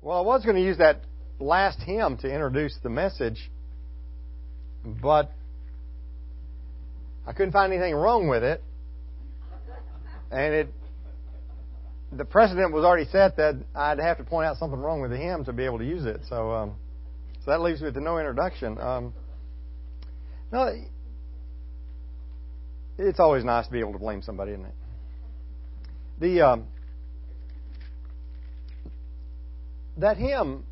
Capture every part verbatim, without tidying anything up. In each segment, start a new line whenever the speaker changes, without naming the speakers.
Well, I was going to use that last hymn to introduce the message, but I couldn't find anything wrong with it. And it, the precedent was already set that I'd have to point out something wrong with the hymn to be able to use it. So, um, so that leaves me with no introduction. Um, no, it's always nice to be able to blame somebody, isn't it? The um, that hymn,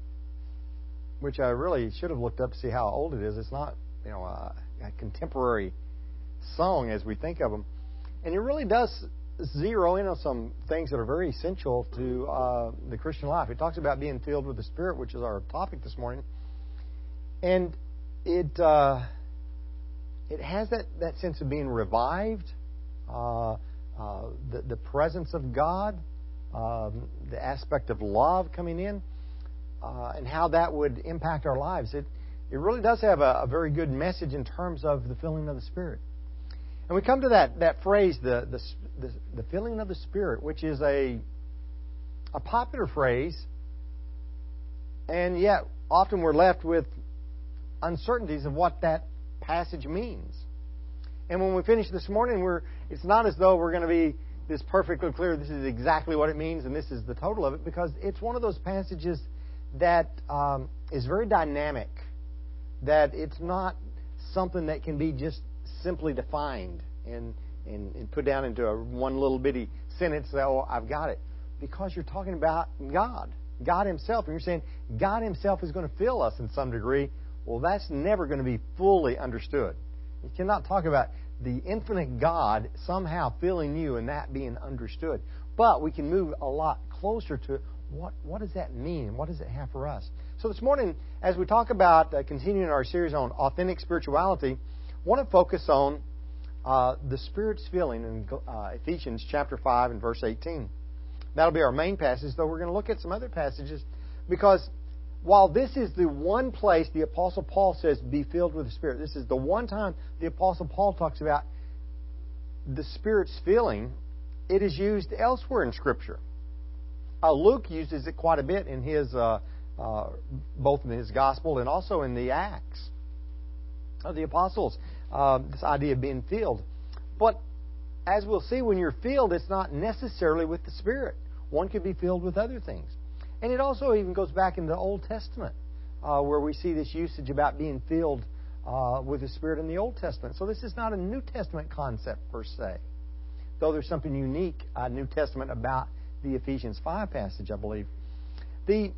which I really should have looked up to see how old it is. It's not, you know, a, a contemporary song as we think of them, and it really does zero in on some things that are very essential to uh, the Christian life. It talks about being filled with the Spirit, which is our topic this morning, and it uh, it has that, that sense of being revived, uh, uh, the the presence of God, um, the aspect of love coming in, uh, and how that would impact our lives. It it really does have a, a very good message in terms of the filling of the Spirit. And we come to that, that phrase, the, the the the filling of the Spirit, which is a a popular phrase, and yet often we're left with uncertainties of what that passage means. And when we finish this morning, we're it's not as though we're going to be this perfectly clear, this is exactly what it means, and this is the total of it, because it's one of those passages that um, is very dynamic, that it's not something that can be just simply defined and, and, and put down into a one little bitty sentence that, oh, I've got it. Because you're talking about God, God Himself, and you're saying God Himself is going to fill us in some degree. Well, that's never going to be fully understood. You cannot talk about the infinite God somehow filling you and that being understood. But we can move a lot closer to what, what does that mean? What does it have for us? So this morning, as we talk about uh, continuing our series on authentic spirituality, I want to focus on uh, the Spirit's filling in uh, Ephesians chapter five and verse eighteen. That'll be our main passage, though we're going to look at some other passages, because while this is the one place the Apostle Paul says, be filled with the Spirit, this is the one time the Apostle Paul talks about the Spirit's filling, it is used elsewhere in Scripture. Uh, Luke uses it quite a bit in his, uh, uh, both in his Gospel and also in the Acts of the Apostles, uh, this idea of being filled. But as we'll see, when you're filled, it's not necessarily with the Spirit. One could be filled with other things. And it also even goes back in the Old Testament, uh, where we see this usage about being filled uh, with the Spirit in the Old Testament. So this is not a New Testament concept per se, though there's something unique uh, New Testament about the Ephesians five passage, I believe. The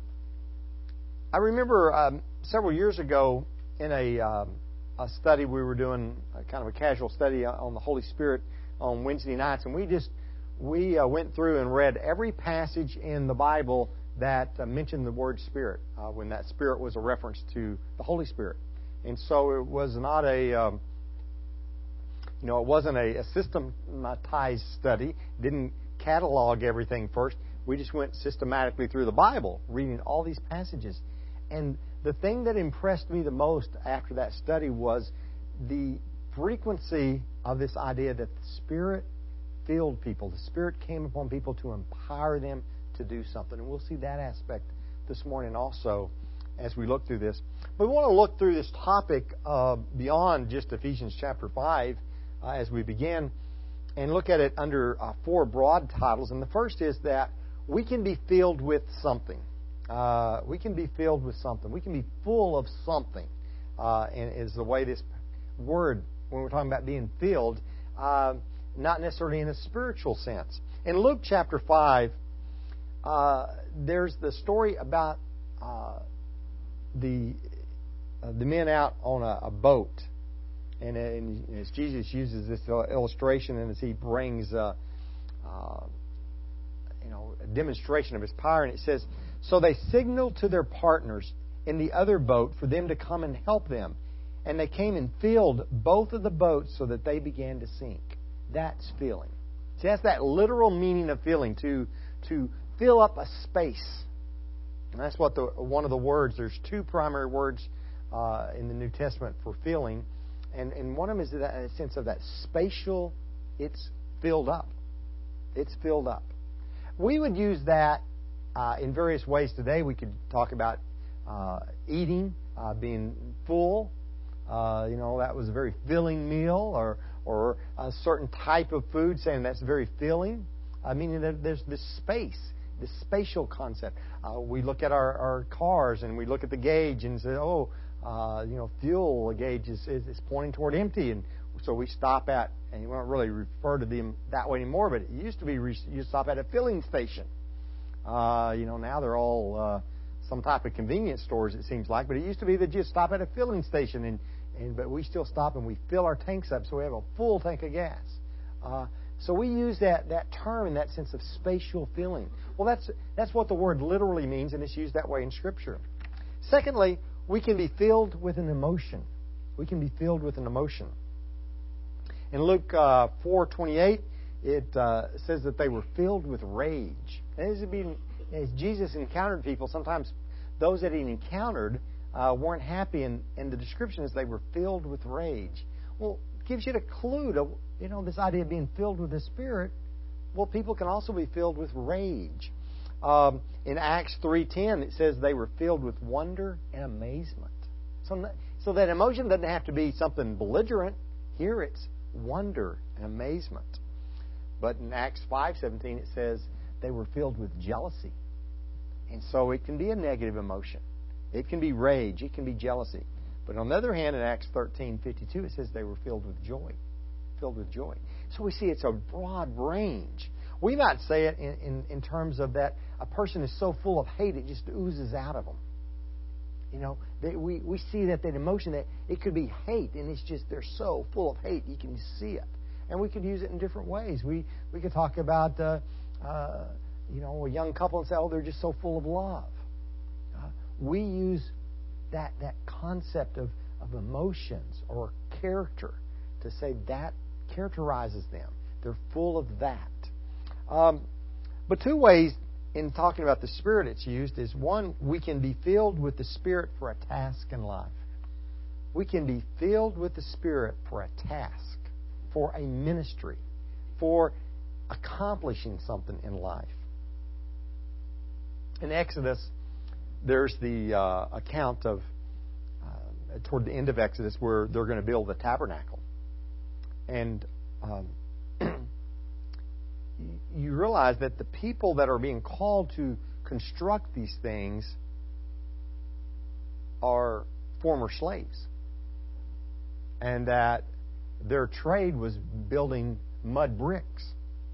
I remember um, several years ago in a, um, a study we were doing, a kind of a casual study on the Holy Spirit on Wednesday nights, and we just we uh, went through and read every passage in the Bible that uh, mentioned the word Spirit, uh, when that Spirit was a reference to the Holy Spirit. And so it was not a, um, you know, it wasn't a, a systematized study. Didn't catalog everything first. We just went systematically through the Bible, reading all these passages. And the thing that impressed me the most after that study was the frequency of this idea that the Spirit filled people. The Spirit came upon people to empower them to do something. And we'll see that aspect this morning also as we look through this. But we want to look through this topic uh, beyond just Ephesians chapter five uh, as we begin, and look at it under uh, four broad titles. And the first is that we can be filled with something. Uh, we can be filled with something. We can be full of something, uh, and is the way this word, when we're talking about being filled, uh, not necessarily in a spiritual sense. In Luke chapter five, Uh, there's the story about uh, the uh, the men out on a, a boat, and, and as Jesus uses this illustration, and as he brings uh, uh, you know a demonstration of his power, and it says, so they signaled to their partners in the other boat for them to come and help them, and they came and filled both of the boats so that they began to sink. That's filling. See, that's that literal meaning of filling, to to fill up a space. And that's what the one of the words, there's two primary words uh, in the New Testament for filling. And, and one of them is that a sense of that spatial, it's filled up. It's filled up. We would use that uh, in various ways today. We could talk about uh, eating, uh, being full. Uh, you know, that was a very filling meal, or or a certain type of food, saying that's very filling. I mean, there's this space, this spatial concept. Uh, we look at our, our cars and we look at the gauge and say, oh, uh, you know, fuel gauge is, is, is pointing toward empty, and so we stop at, and you don't really refer to them that way anymore, but it used to be you stop at a filling station. Uh, you know, now they're all uh, some type of convenience stores, it seems like, but it used to be that you just stop at a filling station, and, and but we still stop and we fill our tanks up so we have a full tank of gas. Uh, so we use that, that term in that sense of spatial filling. Well, that's that's what the word literally means, and it's used that way in Scripture. Secondly, we can be filled with an emotion. We can be filled with an emotion. In Luke uh, four twenty-eight, it uh, says that they were filled with rage. As, being, as Jesus encountered people, sometimes those that he encountered uh, weren't happy, and, and the description is they were filled with rage. Well, it gives you the clue to, you know, this idea of being filled with the Spirit. Well, people can also be filled with rage. Um, in Acts three ten, it says they were filled with wonder and amazement. So, so that emotion doesn't have to be something belligerent. Here it's wonder and amazement. But in Acts five seventeen, it says they were filled with jealousy. And so it can be a negative emotion. It can be rage. It can be jealousy. But on the other hand, in Acts thirteen fifty-two, it says they were filled with joy. Filled with joy. So we see it's a broad range. We might say it in, in, in terms of that a person is so full of hate it just oozes out of them. You know, they, we, we see that that emotion, that it could be hate, and it's just they're so full of hate you can see it. And we could use it in different ways. We we could talk about uh, uh, you know, a young couple and say, oh, they're just so full of love. Uh, we use that that concept of, of emotions or character to say that characterizes them. They're full of that. Um, but two ways in talking about the Spirit it's used is, one, we can be filled with the Spirit for a task in life. We can be filled with the Spirit for a task, for a ministry, for accomplishing something in life. In Exodus, there's the uh, account of, uh, toward the end of Exodus, where they're going to build the tabernacle. And um, you realize that the people that are being called to construct these things are former slaves. And that their trade was building mud bricks.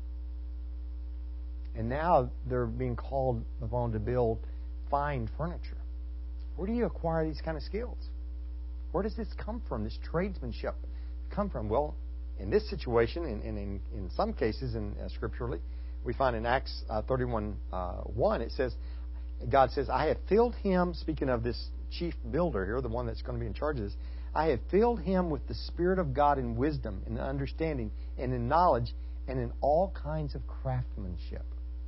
And now they're being called upon to build fine furniture. Where do you acquire these kind of skills? Where does this come from, this tradesmanship come from? Well, in this situation, and in, in, in some cases, in, uh, scripturally, we find in Acts uh, thirty-one one, it says, God says, I have filled him, speaking of this chief builder here, the one that's going to be in charge of this, I have filled him with the Spirit of God in wisdom, in understanding, and in knowledge, and in all kinds of craftsmanship.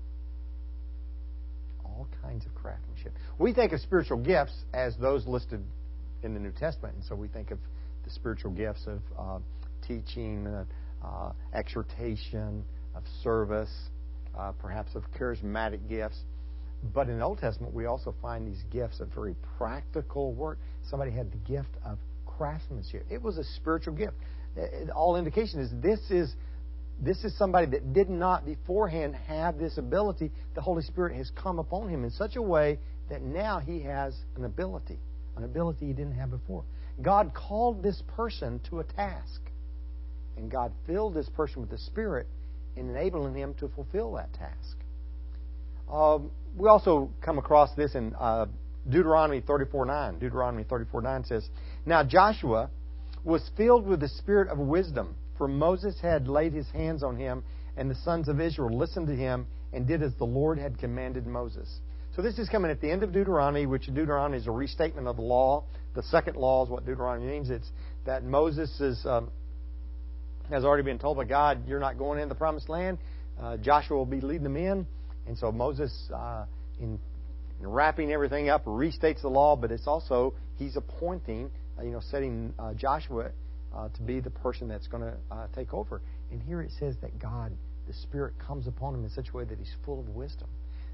All kinds of craftsmanship. We think of spiritual gifts as those listed in the New Testament, and so we think of the spiritual gifts of uh, teaching, uh, uh, exhortation, of service, uh, perhaps of charismatic gifts. But in the Old Testament, we also find these gifts of very practical work. Somebody had the gift of craftsmanship. It was a spiritual gift. All indication is this is this is somebody that did not beforehand have this ability. The Holy Spirit has come upon him in such a way that now he has an ability, an ability he didn't have before. God called this person to a task, and God filled this person with the Spirit, enabling him to fulfill that task. Um, we also come across this in uh, Deuteronomy thirty-four nine. Deuteronomy thirty-four nine says, Now Joshua was filled with the spirit of wisdom, for Moses had laid his hands on him, and the sons of Israel listened to him and did as the Lord had commanded Moses. So this is coming at the end of Deuteronomy, which Deuteronomy is a restatement of the law. The second law is what Deuteronomy means. It's that Moses is, um, has already been told by God, you're not going in the promised land. Uh, Joshua will be leading them in. And so Moses, uh, in, in wrapping everything up, restates the law, but it's also, he's appointing, uh, you know, setting uh, Joshua uh, to be the person that's going to uh, take over. And here it says that God, the Spirit, comes upon him in such a way that he's full of wisdom.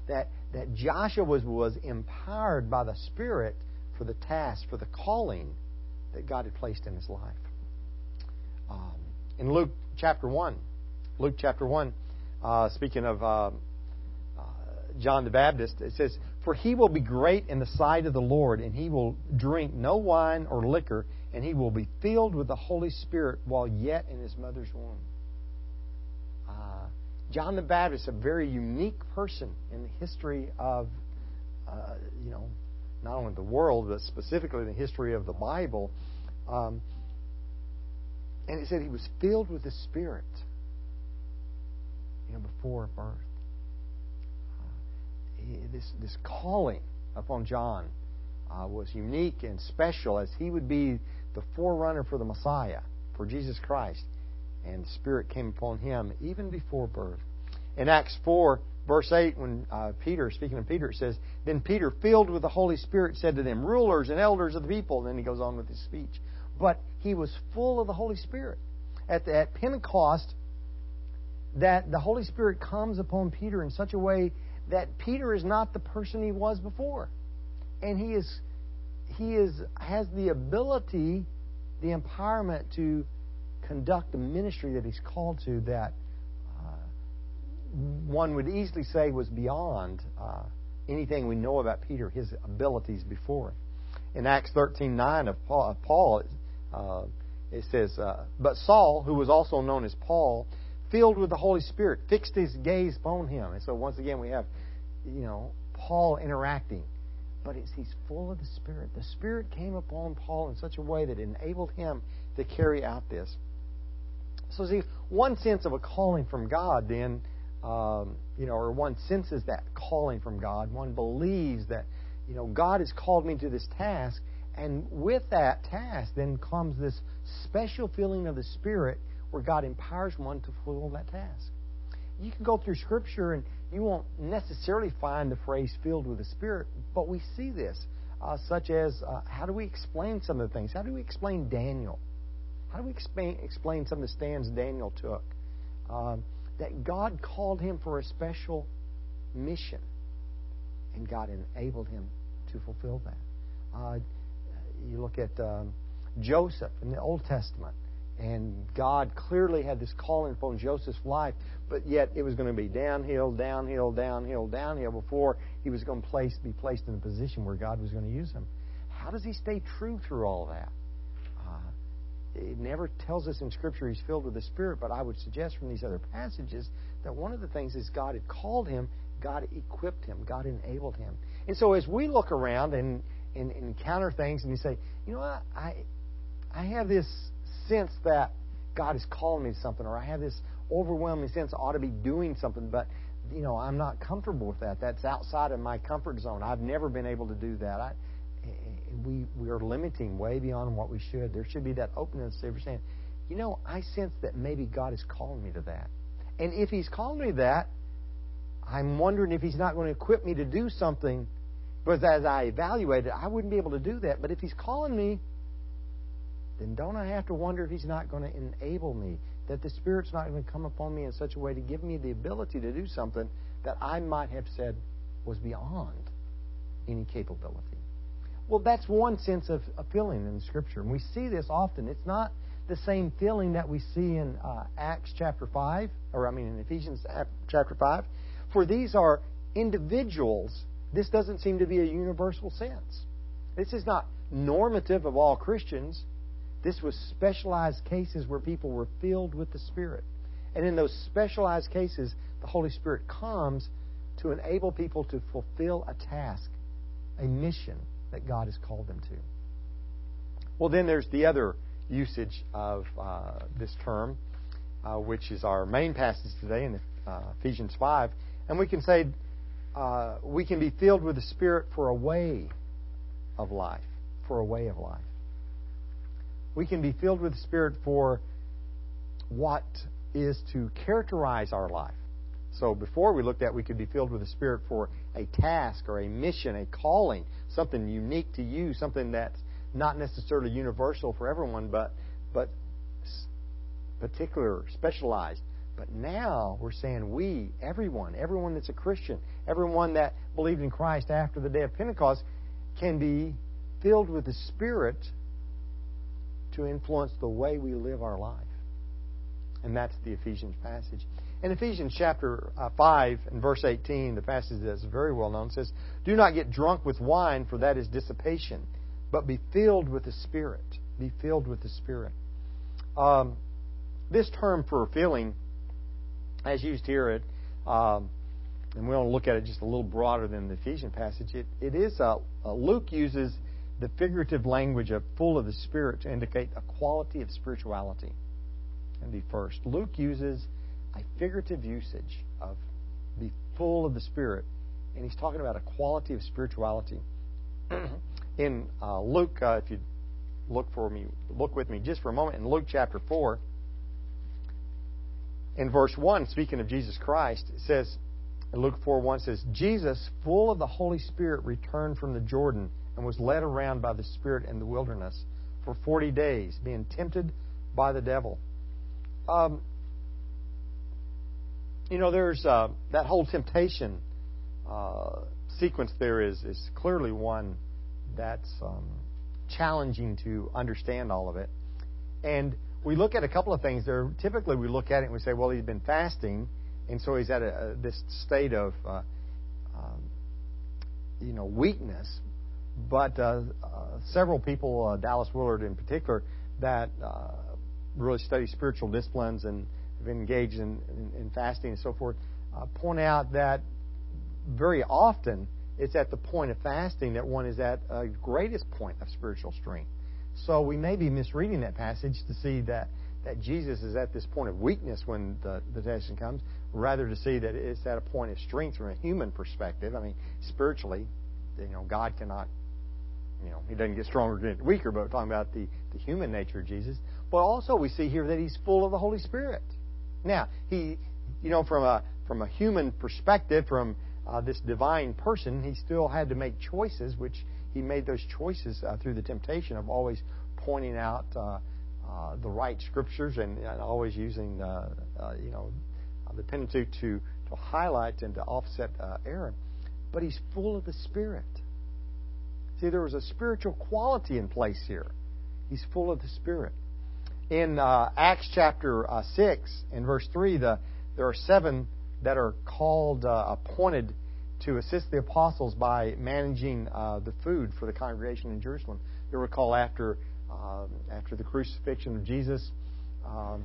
that, that Joshua was, was empowered by the Spirit for the task, for the calling that God had placed in his life. Um, in Luke chapter one, Luke chapter one, uh, speaking of uh, uh, John the Baptist, it says, "For he will be great in the sight of the Lord, and he will drink no wine or liquor, and he will be filled with the Holy Spirit while yet in his mother's womb." Uh, John the Baptist, a very unique person in the history of, uh, you know, not only the world, but specifically the history of the Bible. Um, and it said he was filled with the Spirit, you know, before birth. Uh, he, this this calling upon John uh, was unique and special, as he would be the forerunner for the Messiah, for Jesus Christ. And the Spirit came upon him even before birth. In Acts four, verse eight, when uh, Peter, speaking of Peter, it says, "Then Peter, filled with the Holy Spirit, said to them, 'Rulers and elders of the people.'" And then he goes on with his speech. But he was full of the Holy Spirit. At, the, at Pentecost, that the Holy Spirit comes upon Peter in such a way that Peter is not the person he was before. And he is he is has the ability, the empowerment to conduct the ministry that he's called to, that one would easily say was beyond uh, anything we know about Peter, his abilities before. In Acts thirteen nine of Paul, of Paul uh, it says, uh, "But Saul, who was also known as Paul, filled with the Holy Spirit, fixed his gaze upon him." And so once again we have, you know, Paul interacting. But it's, he's full of the Spirit. The Spirit came upon Paul in such a way that enabled him to carry out this. So see, one sense of a calling from God then, Um, you know, or one senses that calling from God. One believes that, you know, God has called me to this task, and with that task then comes this special feeling of the Spirit where God empowers one to fulfill that task. You can go through Scripture and you won't necessarily find the phrase "filled with the Spirit," but we see this, uh, such as uh, how do we explain some of the things? How do we explain Daniel? How do we explain, explain some of the stands Daniel took? Um, that God called him for a special mission, and God enabled him to fulfill that. Uh, you look at um, Joseph in the Old Testament, and God clearly had this calling upon Joseph's life, but yet it was going to be downhill, downhill, downhill, downhill before he was going to place, be placed in a position where God was going to use him. How does he stay true through all that? Uh, It never tells us in Scripture he's filled with the Spirit, but I would suggest from these other passages that one of the things is God had called him, God equipped him, God enabled him. And so as we look around and, and, and encounter things and you say, you know what, I, I have this sense that God is calling me to something, or I have this overwhelming sense I ought to be doing something, but you know I'm not comfortable with that. That's outside of my comfort zone. I've never been able to do that. I, We we are limiting way beyond what we should. There should be that openness to saying, you know, I sense that maybe God is calling me to that. And if He's calling me to that, I'm wondering if He's not going to equip me to do something, because as I evaluate it, I wouldn't be able to do that. But if He's calling me, then don't I have to wonder if He's not going to enable me, that the Spirit's not going to come upon me in such a way to give me the ability to do something that I might have said was beyond any capability. Well, that's one sense of a feeling in the Scripture. And we see this often. It's not the same feeling that we see in uh, Acts chapter five, or I mean in Ephesians chapter five. For these are individuals. This doesn't seem to be a universal sense. This is not normative of all Christians. This was specialized cases where people were filled with the Spirit. And in those specialized cases, the Holy Spirit comes to enable people to fulfill a task, a mission that God has called them to. Well, then there's the other usage of uh, this term, uh, which is our main passage today in uh, Ephesians five. And we can say uh, we can be filled with the Spirit for a way of life, for a way of life. We can be filled with the Spirit for what is to characterize our life. So before we looked at we could be filled with the Spirit for a task or a mission, a calling, something unique to you, something that's not necessarily universal for everyone, but but particular, specialized. But now we're saying we, everyone, everyone that's a Christian, everyone that believed in Christ after the day of Pentecost can be filled with the Spirit to influence the way we live our life. And that's the Ephesians passage. In Ephesians chapter uh, five and verse eighteen, the passage that's very well known says, "Do not get drunk with wine, for that is dissipation, but be filled with the Spirit." Be filled with the Spirit. Um, this term for filling, as used here, it, um, and we want to look at it just a little broader than the Ephesian passage. It, it is uh, uh, Luke uses the figurative language of full of the Spirit to indicate a quality of spirituality. And be first, Luke uses a figurative usage of be full of the Spirit, and he's talking about a quality of spirituality. In uh, Luke, uh, if you look for me, look with me just for a moment in Luke chapter four, in verse one, speaking of Jesus Christ, it says, in Luke four one says, "Jesus, full of the Holy Spirit, returned from the Jordan and was led around by the Spirit in the wilderness for forty days, being tempted by the devil." Um, you know, there's uh, that whole temptation uh, sequence there is, is clearly one that's um, challenging to understand all of it. And we look at a couple of things there. Typically we look at it and we say, well, he's been fasting, and so he's at a, a, this state of, uh, um, you know, weakness. But uh, uh, several people, uh, Dallas Willard in particular, that uh, really study spiritual disciplines and have engaged in, in, in fasting and so forth, uh, point out that very often it's at the point of fasting that one is at a greatest point of spiritual strength. So we may be misreading that passage to see that, that Jesus is at this point of weakness when the, the testing comes, rather to see that it's at a point of strength from a human perspective. I mean, spiritually, you know, God cannot, you know, He doesn't get stronger, get weaker, but we're talking about the, the human nature of Jesus. But also we see here that He's full of the Holy Spirit. Now, He, you know, from a from a human perspective, from uh, this divine person, He still had to make choices, which He made those choices uh, through the temptation of always pointing out uh, uh, the right scriptures and, and always using, uh, uh, you know, the Pentateuch to, to highlight and to offset uh, error. But He's full of the Spirit. See, there was a spiritual quality in place here. He's full of the Spirit. In uh, Acts chapter uh, six, in verse three, the, there are seven that are called, uh, appointed to assist the apostles by managing uh, the food for the congregation in Jerusalem. You'll recall after, uh, after the crucifixion of Jesus, um,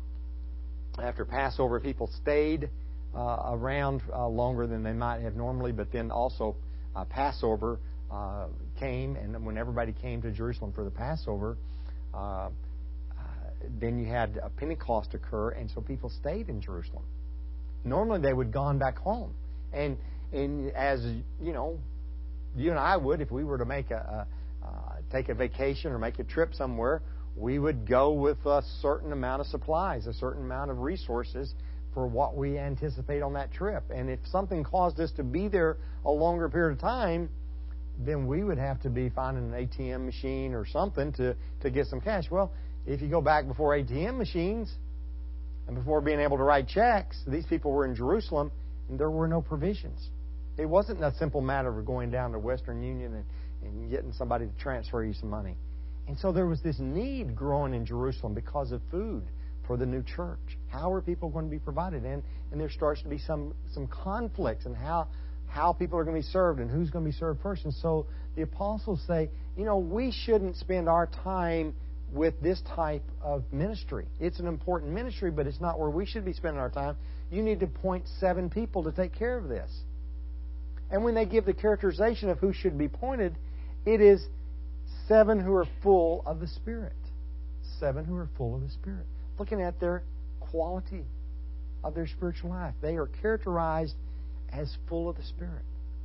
after Passover, people stayed uh, around uh, longer than they might have normally, but then also uh, Passover uh, came, and when everybody came to Jerusalem for the Passover, uh, then you had a Pentecost occur, and so people stayed in Jerusalem. Normally they would have gone back home. And and as, you know, you and I would, if we were to make a, a uh, take a vacation or make a trip somewhere, we would go with a certain amount of supplies, a certain amount of resources for what we anticipate on that trip. And if something caused us to be there a longer period of time, then we would have to be finding an A T M machine or something to, to get some cash. Well, if you go back before A T M machines and before being able to write checks, these people were in Jerusalem and there were no provisions. It wasn't a simple matter of going down to Western Union and, and getting somebody to transfer you some money. And so there was this need growing in Jerusalem because of food for the new church. How are people going to be provided? And, and there starts to be some, some conflicts in how, how people are going to be served and who's going to be served first. And so the apostles say, you know, we shouldn't spend our time with this type of ministry. It's an important ministry, but it's not where we should be spending our time. You need to appoint seven people to take care of this. And when they give the characterization of who should be appointed, it is seven who are full of the Spirit. Seven who are full of the Spirit. Looking at their quality of their spiritual life. They are characterized as full of the Spirit.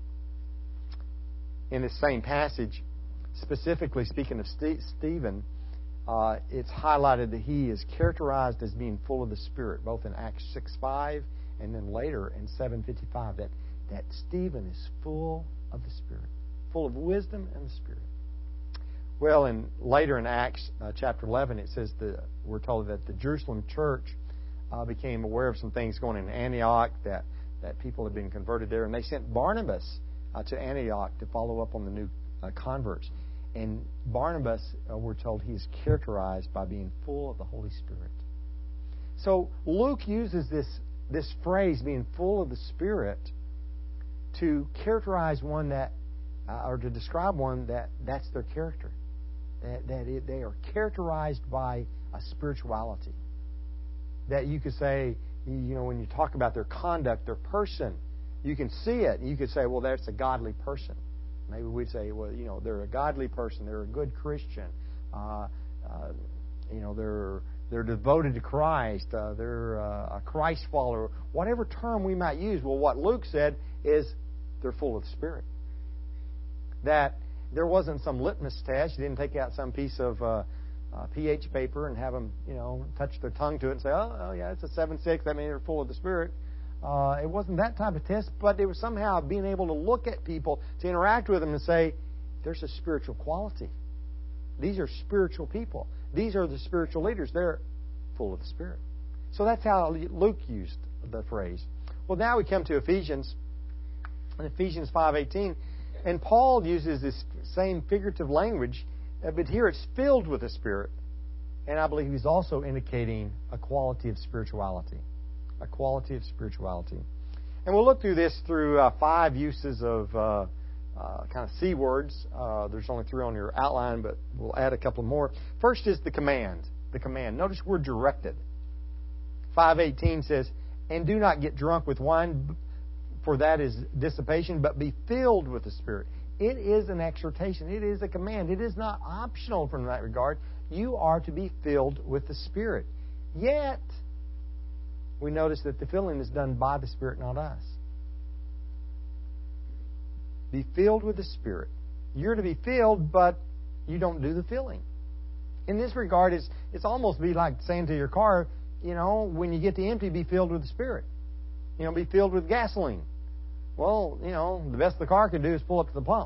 In this same passage, specifically speaking of Stephen, uh, it's highlighted that he is characterized as being full of the Spirit, both in Acts six five and then later in seven fifty-five, that, that Stephen is full of the Spirit, full of wisdom and the Spirit. Well, and later in Acts uh, chapter eleven, it says that we're told that the Jerusalem church uh, became aware of some things going in Antioch, that that people had been converted there. And they sent Barnabas uh, to Antioch to follow up on the new uh, converts. And Barnabas, uh, we're told, he's characterized by being full of the Holy Spirit. So Luke uses this, this phrase, being full of the Spirit, to characterize one that, uh, or to describe one that that's their character. That, that it, they are characterized by a spirituality. That you could say, you know, when you talk about their conduct, their person, you can see it. You could say, well, that's a godly person. Maybe we'd say, well, you know, they're a godly person. They're a good Christian. Uh, uh, you know, they're they're devoted to Christ. Uh, they're uh, a Christ follower. Whatever term we might use. Well, what Luke said is they're full of the Spirit. That there wasn't some litmus test. You didn't take out some piece of uh, uh, pH paper and have them, you know, touch their tongue to it and say, oh, oh yeah, it's a seven six. That means they're full of the Spirit. Uh, it wasn't that type of test, but it was somehow being able to look at people, to interact with them and say, there's a spiritual quality. These are spiritual people. These are the spiritual leaders. They're full of the Spirit. So that's how Luke used the phrase. Well, now we come to Ephesians, in Ephesians five eighteen, and Paul uses this same figurative language, but here it's filled with the Spirit. And I believe he's also indicating a quality of spirituality. A quality of spirituality. And we'll look through this through uh, five uses of uh, uh, kind of C words. Uh, there's only three on your outline, but we'll add a couple more. First is the command. The command. Notice we're directed. five eighteen says, and do not get drunk with wine, for that is dissipation, but be filled with the Spirit. It is an exhortation. It is a command. It is not optional from that regard. You are to be filled with the Spirit. Yet, we notice that the filling is done by the Spirit, not us. Be filled with the Spirit. You're to be filled, but you don't do the filling. In this regard, it's, it's almost be like saying to your car, you know, when you get to empty, be filled with the Spirit. You know, be filled with gasoline. Well, you know, the best the car can do is pull up to the pump.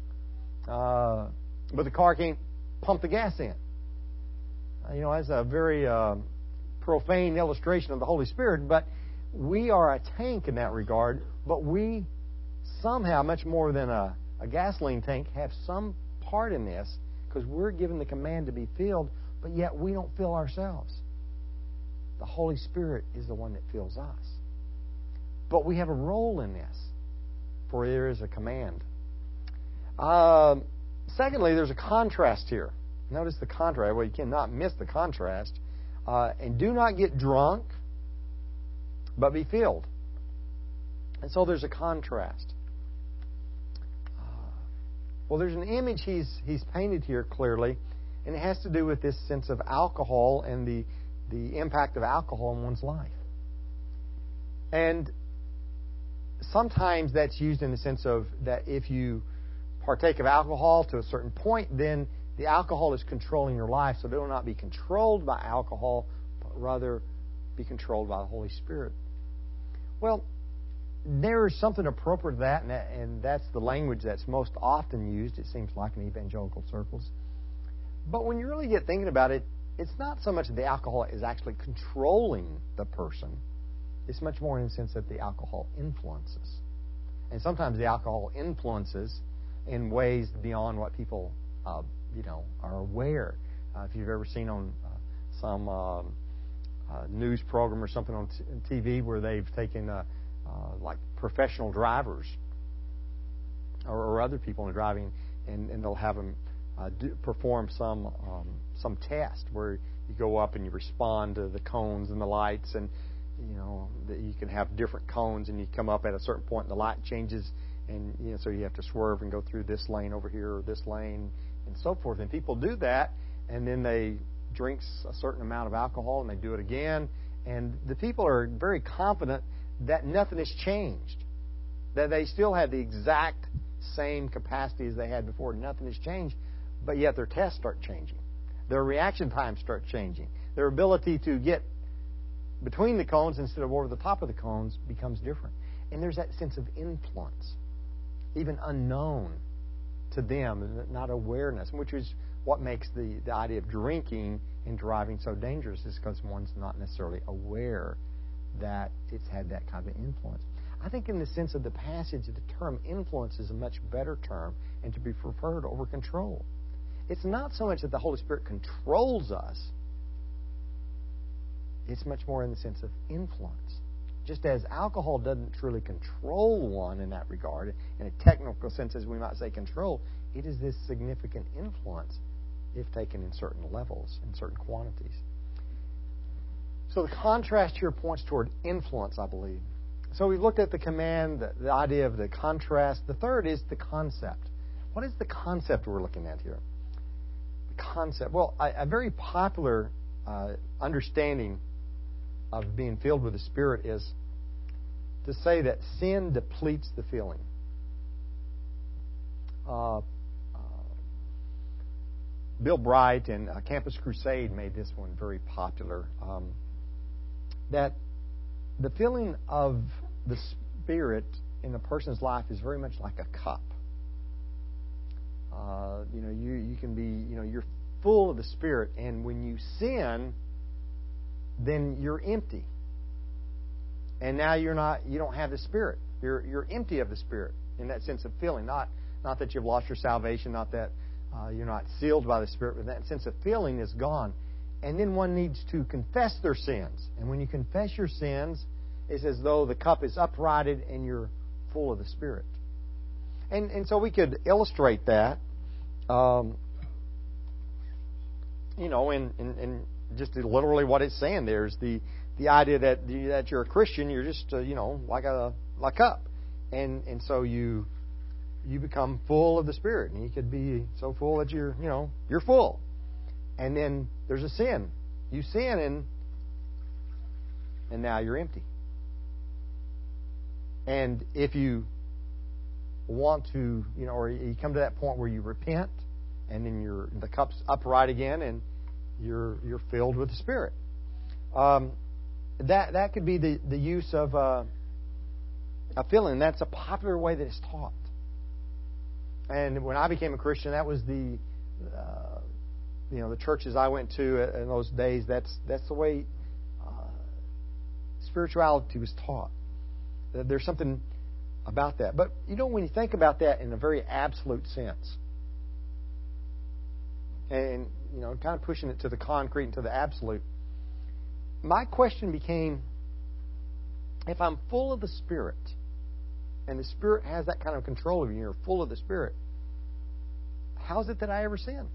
Uh, but the car can't pump the gas in. Uh, you know, that's a very uh, profane illustration of the Holy Spirit, but we are a tank in that regard, but we somehow, much more than a, a gasoline tank, have some part in this, because we're given the command to be filled, but yet we don't fill ourselves. The Holy Spirit is the one that fills us. But we have a role in this, for there is a command. Uh, secondly, there's a contrast here. Notice the contrast. Well, you cannot miss the contrast. Uh, and do not get drunk, but be filled. And so there's a contrast. Uh, well, there's an image he's he's painted here clearly, and it has to do with this sense of alcohol and the the impact of alcohol in one's life. And sometimes that's used in the sense of that if you partake of alcohol to a certain point, then the alcohol is controlling your life, so they will not be controlled by alcohol, but rather be controlled by the Holy Spirit. Well, there is something appropriate to that, and, that, and that's the language that's most often used, it seems like, in evangelical circles. But when you really get thinking about it, it's not so much that the alcohol is actually controlling the person. It's much more in the sense that the alcohol influences. And sometimes the alcohol influences in ways beyond what people uh, you know, are aware. Uh, if you've ever seen on uh, some um, uh, news program or something on t- T V where they've taken uh, uh, like professional drivers or, or other people in driving, and, and they'll have them uh, do, perform some um, some test where you go up and you respond to the cones and the lights, and you know that you can have different cones, and you come up at a certain point and the light changes, and you know so you have to swerve and go through this lane over here or this lane, and so forth. And people do that, and then they drink a certain amount of alcohol, and they do it again. And the people are very confident that nothing has changed, that they still have the exact same capacity as they had before. Nothing has changed, but yet their tests start changing. Their reaction times start changing. Their ability to get between the cones instead of over the top of the cones becomes different. And there's that sense of influence, even unknown to them, not awareness, which is what makes the, the idea of drinking and driving so dangerous, is because one's not necessarily aware that it's had that kind of influence. I think in the sense of the passage, the term influence is a much better term and to be preferred over control. It's not so much that the Holy Spirit controls us. It's much more in the sense of influence. Just as alcohol doesn't truly control one in that regard, in a technical sense, as we might say control, it is this significant influence if taken in certain levels, in certain quantities. So the contrast here points toward influence, I believe. So we've looked at the command, the, the idea of the contrast. The third is the concept. What is the concept we're looking at here? The concept. Well, a, a very popular uh, understanding of being filled with the Spirit is to say that sin depletes the feeling. Uh, uh, Bill Bright and uh, Campus Crusade made this one very popular. Um, that the feeling of the Spirit in a person's life is very much like a cup. Uh, you know, you you can be, you know, you're full of the Spirit, and when you sin, then you're empty. And now you're not, you don't have the Spirit. You're you're empty of the Spirit in that sense of feeling. Not not that you've lost your salvation, not that uh, you're not sealed by the Spirit, but that sense of feeling is gone. And then one needs to confess their sins. And when you confess your sins, it's as though the cup is uprighted and you're full of the Spirit. And and so we could illustrate that, um, you know, in, in, in just literally what it's saying there is the the idea that that you're a Christian, you're just uh, you know like a like a cup, and and so you you become full of the Spirit, and you could be so full that you're you know you're full, and then there's a sin, you sin and and now you're empty. And if you want to, you know, or you come to that point where you repent, and then your the cup's upright again, and you're you're filled with the Spirit. Um, that that could be the, the use of uh, a feeling. That's a popular way that it's taught. And when I became a Christian, that was the uh, you know the churches I went to in those days. That's that's the way uh, spirituality was taught. There's something about that. But, you know, when you think about that in a very absolute sense, and, you know, kind of pushing it to the concrete and to the absolute, my question became, if I'm full of the Spirit, and the Spirit has that kind of control over you, you're full of the Spirit, how is it that I ever sin?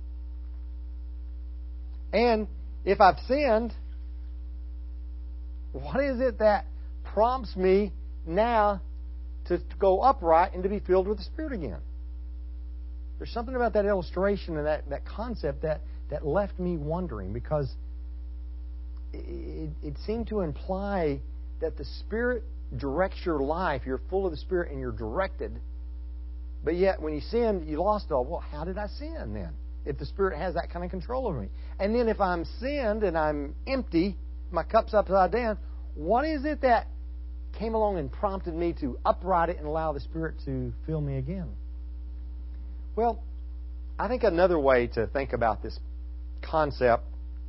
And if I've sinned, what is it that prompts me now to go upright and to be filled with the Spirit again? There's something about that illustration and that, that concept that, that left me wondering, because it, it seemed to imply that the Spirit directs your life. You're full of the Spirit and you're directed. But yet, when you sinned, you lost it all. Well, how did I sin then? If the Spirit has that kind of control over me. And then if I'm sinned and I'm empty, my cup's upside down, what is it that came along and prompted me to upright it and allow the Spirit to fill me again? Well, I think another way to think about this concept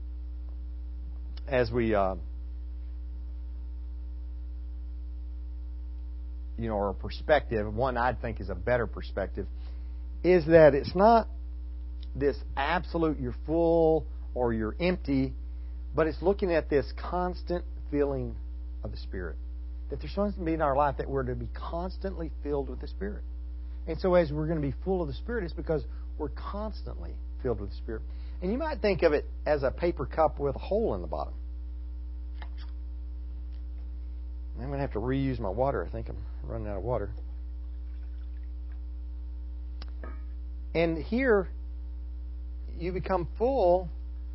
as we, uh, you know, or perspective, one I think is a better perspective, is that it's not this absolute you're full or you're empty, but it's looking at this constant filling of the Spirit. That there's something to be in our life that we're to be constantly filled with the Spirit. And so as we're going to be full of the Spirit, it's because we're constantly filled with the Spirit. And you might think of it as a paper cup with a hole in the bottom. I'm going to have to reuse my water. I think I'm running out of water. And here, you become full,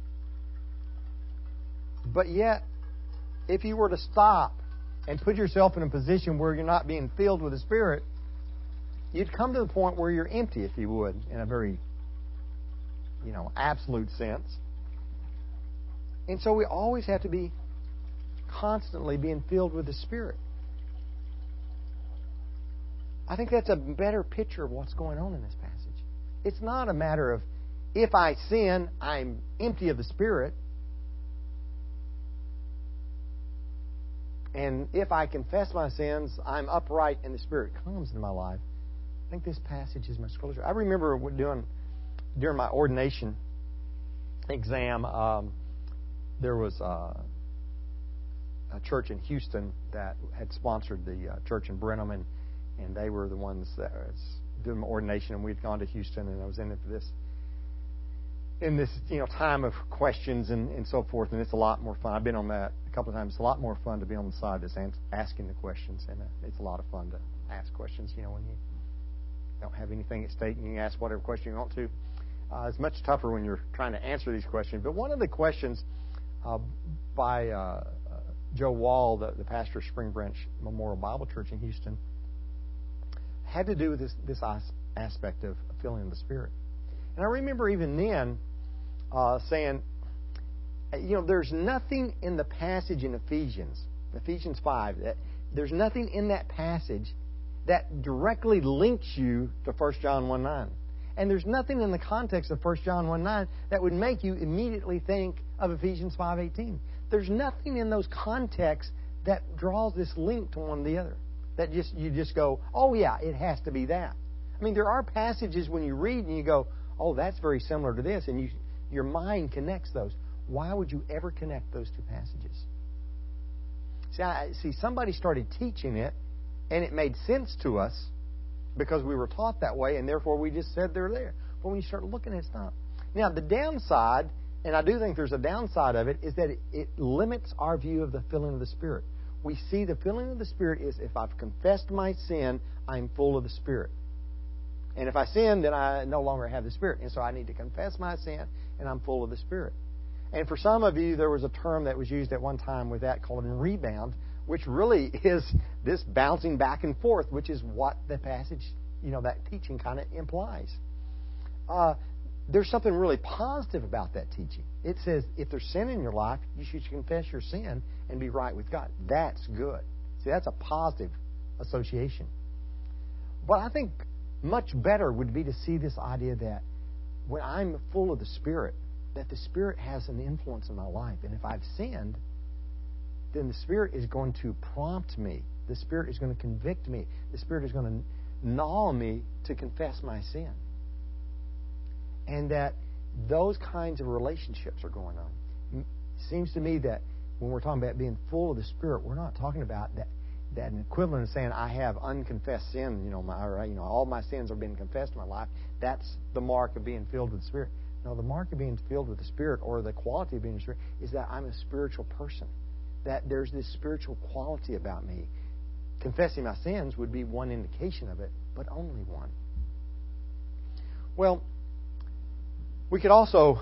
but yet, if you were to stop and put yourself in a position where you're not being filled with the Spirit, you'd come to the point where you're empty, if you would, in a very, you know, absolute sense. And so we always have to be constantly being filled with the Spirit. I think that's a better picture of what's going on in this passage. It's not a matter of, if I sin, I'm empty of the Spirit. And if I confess my sins, I'm upright and the Spirit comes into my life. I think this passage is much closer. I remember doing during my ordination exam, um, there was uh, a church in Houston that had sponsored the uh, church in Brenham, and, and they were the ones that was doing my ordination, and we'd gone to Houston, and I was in it for this in this you know time of questions and, and so forth, and it's a lot more fun. I've been on that a couple of times. It's a lot more fun to be on the side that's asking the questions, and uh, it's a lot of fun to ask questions. You know, when you don't have anything at stake and you can ask whatever question you want to. Uh, it's much tougher when you're trying to answer these questions. But one of the questions uh, by uh, uh, Joe Wall, the, the pastor of Spring Branch Memorial Bible Church in Houston, had to do with this, this aspect of filling the Spirit. And I remember even then uh, saying, you know, there's nothing in the passage in Ephesians, Ephesians five, that there's nothing in that passage that directly links you to First John one nine. And there's nothing in the context of First John one nine that would make you immediately think of Ephesians five eighteen. There's nothing in those contexts that draws this link to one or the other. That just you just go, oh yeah, it has to be that. I mean, there are passages when you read and you go, oh, that's very similar to this, and you, your mind connects those. Why would you ever connect those two passages? See, I, see, somebody started teaching it, and it made sense to us because we were taught that way, and therefore we just said they're there. But when you start looking at it, it's not. Now, the downside, and I do think there's a downside of it, is that it, it limits our view of the filling of the Spirit. We see the filling of the Spirit is if I've confessed my sin, I'm full of the Spirit. And if I sin, then I no longer have the Spirit. And so I need to confess my sin, and I'm full of the Spirit. And for some of you, there was a term that was used at one time with that called a rebound, which really is this bouncing back and forth, which is what the passage, you know, that teaching kind of implies. Uh, there's something really positive about that teaching. It says if there's sin in your life, you should confess your sin and be right with God. That's good. See, that's a positive association. But I think much better would be to see this idea that when I'm full of the Spirit, that the Spirit has an influence in my life. And if I've sinned, then the Spirit is going to prompt me. The Spirit is going to convict me. The Spirit is going to gnaw me to confess my sin. And that those kinds of relationships are going on. It seems to me that when we're talking about being full of the Spirit, we're not talking about that that an equivalent of saying I have unconfessed sin. You know, my or, you know, all my sins have been confessed in my life. That's the mark of being filled with the Spirit. No, the mark of being filled with the Spirit, or the quality of being a Spirit, is that I'm a spiritual person. That there's this spiritual quality about me. Confessing my sins would be one indication of it, but only one. Well, we could also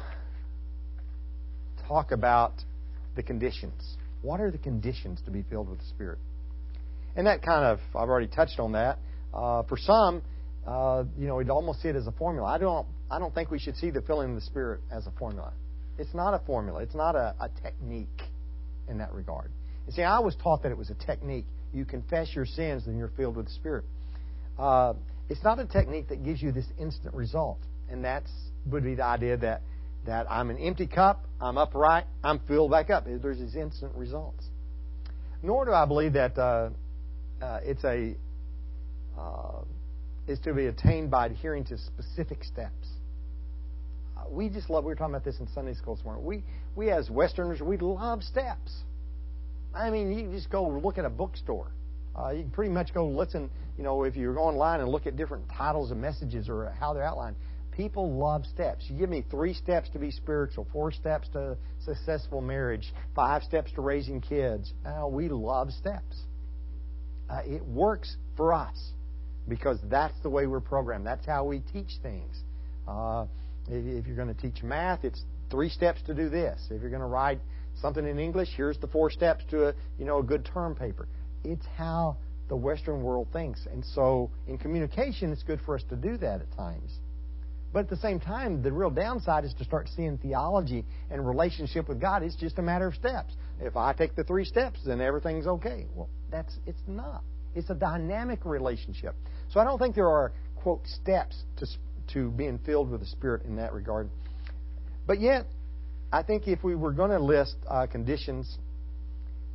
talk about the conditions. What are the conditions to be filled with the Spirit? And that kind of, I've already touched on that. Uh, for some, uh, you know, we'd almost see it as a formula. I don't, I don't think we should see the filling of the Spirit as a formula. It's not a formula. It's not a, a technique in that regard. You see, I was taught that it was a technique. You confess your sins, then you're filled with the Spirit. Uh, it's not a technique that gives you this instant result. And that's would be the idea that, that I'm an empty cup, I'm upright, I'm filled back up. There's these instant results. Nor do I believe that uh, uh, it's a uh, is to be attained by adhering to specific steps. Uh, we just love. We were talking about this in Sunday school this morning. We we as Westerners, we love steps. I mean, you can just go look at a bookstore. Uh, you can pretty much go listen. You know, if you go online and look at different titles of messages or how they're outlined. People love steps. You give me three steps to be spiritual, four steps to successful marriage, five steps to raising kids. Uh, we love steps. Uh, it works for us because that's the way we're programmed. That's how we teach things. Uh, if, if you're going to teach math, it's three steps to do this. If you're going to write something in English, here's the four steps to a, you know, a good term paper. It's how the Western world thinks. And so in communication, it's good for us to do that at times. But at the same time, the real downside is to start seeing theology and relationship with God. It's just a matter of steps. If I take the three steps, then everything's okay. Well, that's it's not. It's a dynamic relationship. So I don't think there are, quote, steps to to being filled with the Spirit in that regard. But yet, I think if we were going to list uh, conditions,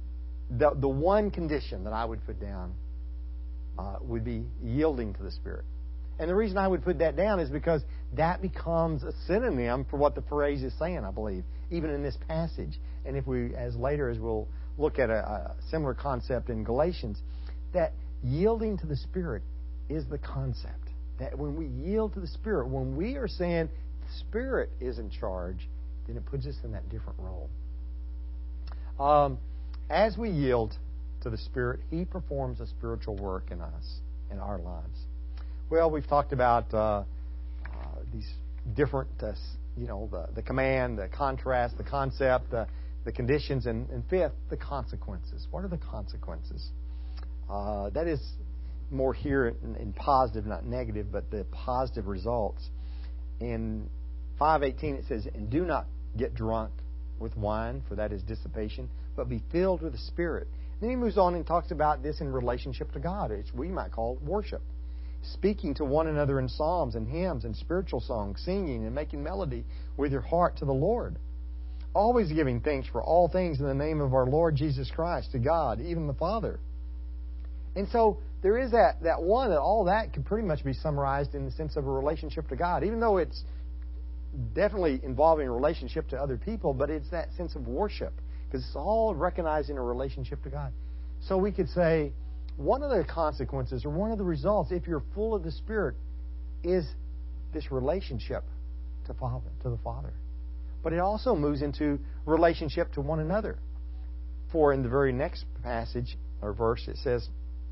the, the one condition that I would put down uh, would be yielding to the Spirit. And the reason I would put that down is because that becomes a synonym for what the phrase is saying, I believe, even in this passage. And if we, as later, as we'll look at a, a similar concept in Galatians, that yielding to the Spirit is the concept. That when we yield to the Spirit, when we are saying the Spirit is in charge, then it puts us in that different role. Um, as we yield to the Spirit, He performs a spiritual work in us, in our lives. Well, we've talked about uh, uh, these different, uh, you know, the, the command, the contrast, the concept, the, the conditions, and, and fifth, the consequences. What are the consequences? Uh, that is more here in, in positive, not negative, but the positive results. In five eighteen it says, "And do not get drunk with wine, for that is dissipation, but be filled with the Spirit." Then he moves on and talks about this in relationship to God, which we might call worship. Speaking to one another in psalms and hymns and spiritual songs, singing and making melody with your heart to the Lord. Always giving thanks for all things in the name of our Lord Jesus Christ to God, even the Father. And so there is that, that one, that all that can pretty much be summarized in the sense of a relationship to God, even though it's definitely involving a relationship to other people, but it's that sense of worship, because it's all recognizing a relationship to God. So we could say one of the consequences or one of the results, if you're full of the Spirit, is this relationship to Father, to the Father. But it also moves into relationship to one another. For in the very next passage or verse, it says,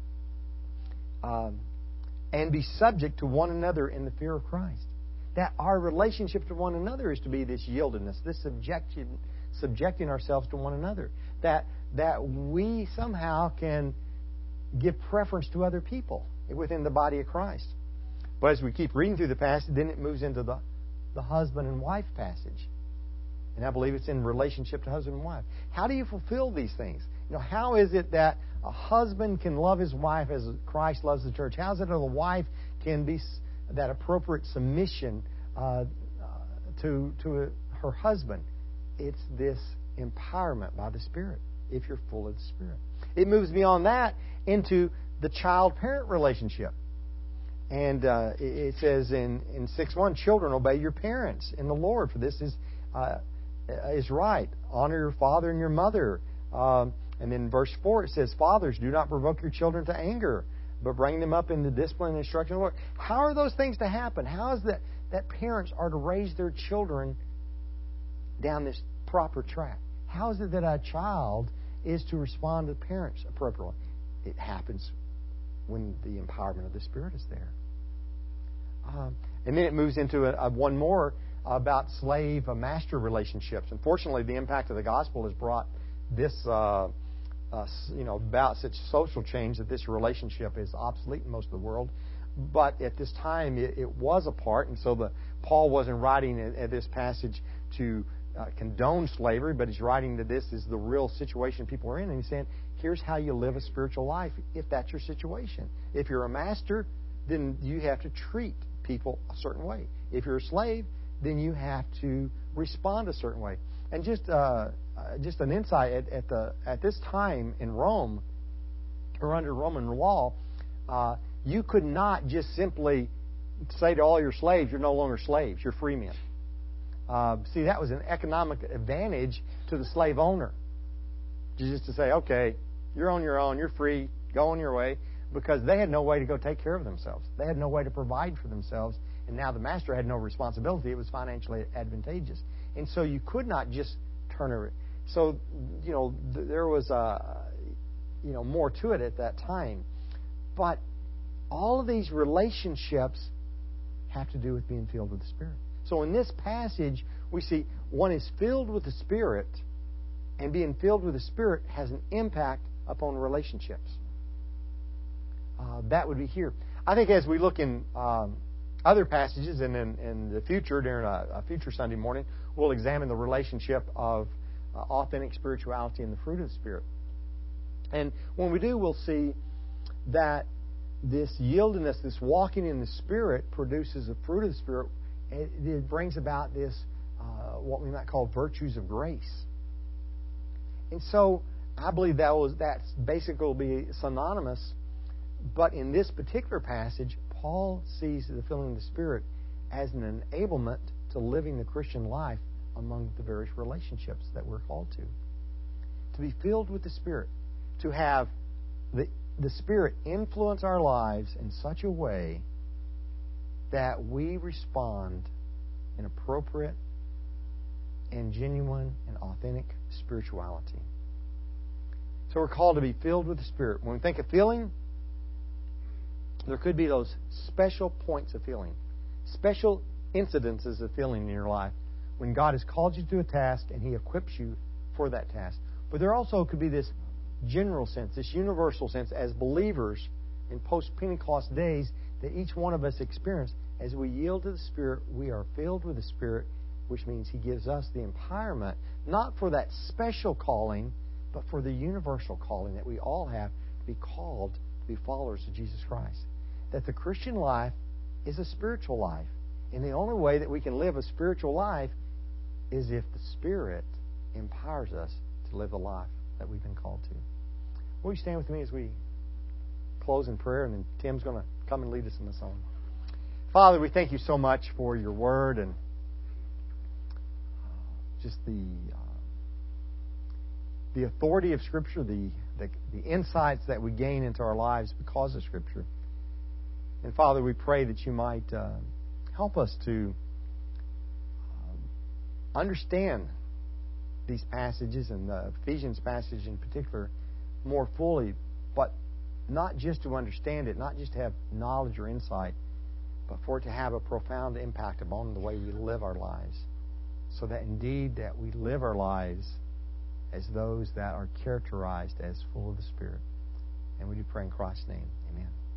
um, "And be subject to one another in the fear of Christ." That our relationship to one another is to be this yieldedness, this subjection, subjecting ourselves to one another. That that we somehow can give preference to other people within the body of Christ. But as we keep reading through the passage, then it moves into the, the husband and wife passage. And I believe it's in relationship to husband and wife. How do you fulfill these things? You know, how is it that a husband can love his wife as Christ loves the church? How is it that a wife can be that appropriate submission uh, uh, to to a, her husband? It's this empowerment by the Spirit, if you're full of the Spirit. It moves beyond that into the child-parent relationship. And uh, it, it says in, in six one, "Children, obey your parents in the Lord, for this is uh, is right. Honor your father and your mother." Um, and then in verse four it says, "Fathers, do not provoke your children to anger, but bring them up in the discipline and instruction of the Lord." How are those things to happen? How is that that parents are to raise their children down this proper track? How is it that a child is to respond to parents appropriately? It happens when the empowerment of the Spirit is there. Um, and then it moves into a, a one more about slave-master relationships. Unfortunately, the impact of the gospel has brought this, uh, uh, you know, about such social change that this relationship is obsolete in most of the world. But at this time, it, it was a part, and so the Paul wasn't writing at, at this passage to uh, condone slavery, but he's writing that this is the real situation people are in, and he's saying, here's how you live a spiritual life if that's your situation. If you're a master, then you have to treat people a certain way. If you're a slave, then you have to respond a certain way. And just uh, uh, just an insight at, at the at this time in Rome, or under Roman law, uh, you could not just simply say to all your slaves, "You're no longer slaves; you're free men." Uh, see, that was an economic advantage to the slave owner, just to say, "Okay, you're on your own; you're free; go on your way," because they had no way to go take care of themselves. They had no way to provide for themselves. And now the master had no responsibility. It was financially advantageous. And so you could not just turn it. So, you know, th- there was, a, you know, more to it at that time. But all of these relationships have to do with being filled with the Spirit. So in this passage, we see one is filled with the Spirit, and being filled with the Spirit has an impact upon relationships. Uh, that would be here. I think as we look in um, other passages, and in, in the future, during a, a future Sunday morning, we'll examine the relationship of uh, authentic spirituality and the fruit of the Spirit. And when we do, we'll see that this yieldedness, this walking in the Spirit, produces a fruit of the Spirit. It, it brings about this, uh, what we might call virtues of grace. And so, I believe that was that's basically will be synonymous. But in this particular passage, Paul sees the filling of the Spirit as an enablement to living the Christian life among the various relationships that we're called to. To be filled with the Spirit, to have the, the Spirit influence our lives in such a way that we respond in appropriate and genuine and authentic spirituality. So we're called to be filled with the Spirit. When we think of filling, there could be those special points of filling, special incidences of filling in your life when God has called you to a task and He equips you for that task. But there also could be this general sense, this universal sense as believers in post-Pentecost days that each one of us experience. As we yield to the Spirit, we are filled with the Spirit, which means He gives us the empowerment, not for that special calling, but for the universal calling that we all have to be called to be followers of Jesus Christ. That the Christian life is a spiritual life. And the only way that we can live a spiritual life is if the Spirit empowers us to live the life that we've been called to. Will you stand with me as we close in prayer, and then Tim's going to come and lead us in the song. Father, we thank You so much for Your Word and just the uh, the authority of Scripture, the, the the insights that we gain into our lives because of Scripture. And Father, we pray that You might uh, help us to um, understand these passages, and the Ephesians passage in particular, more fully, but not just to understand it, not just to have knowledge or insight, but for it to have a profound impact upon the way we live our lives, so that indeed that we live our lives as those that are characterized as full of the Spirit. And we do pray in Christ's name. Amen.